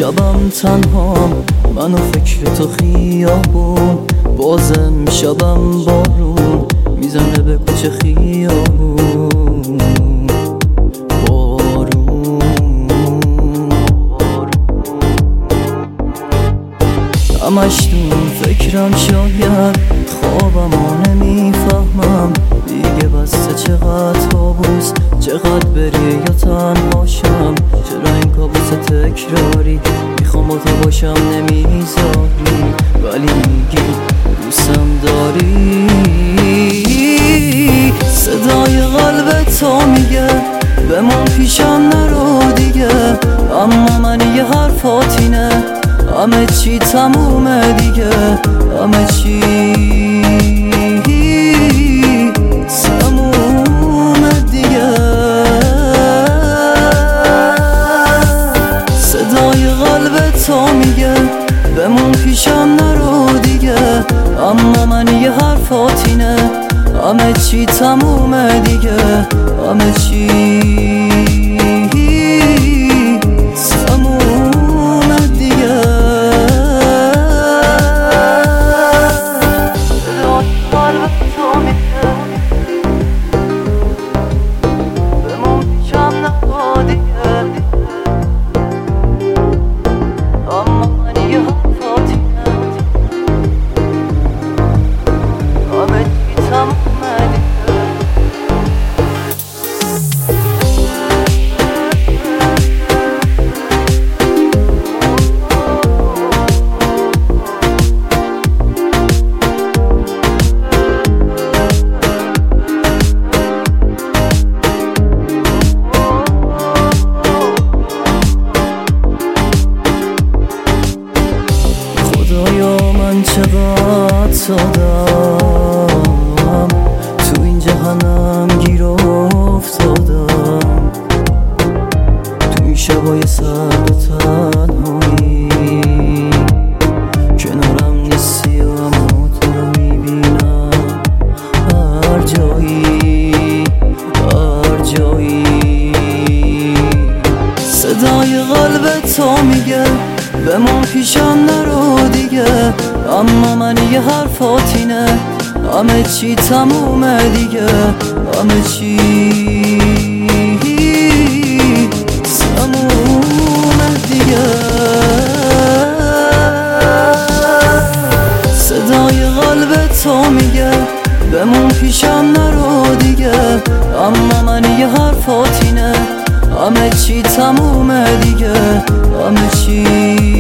شبم تنها من و فکر تو خیابون، بازم شبم بارون میزنه به کوچه خیابون. همش تو فکرم، شاید خوابمو نمیفهمم دیگه، بسته چقدر کابوس، چقدر بری یا تنهاشم، چرا این کابوس تکراری، میخوام با تو باشم نمیذاری، ولی میگی دوستم داری. صدای قلب تو میگه بمون پیشم نرو دیگه، اما من یه حرفات اینه همه چی تمومه دیگه، همه چی تمومه دیگه. صدای قلب تو میگه بمون پیشم نرو دیگه، اما من یه حرفات اینه همه چی تمومه دیگه، همه چی تمومه دیگه. من چقدر سادم تو این جهنم گیر افتادم، تو این شبای سرد و تنهایی کنارم نیستی و اما تو رو میبینم هر جایی هر جایی. صدای قلب تو میگه بمون پیشم نرو دیگه، اما من یه حرفات اینه همه چی تمومه دیگه، همه چی تمومه دیگه. صدای قلب تو میگه بمون پیشم نرو دیگه، اما من یه حرفات اینه همه چی تمومه دیگه، همه چی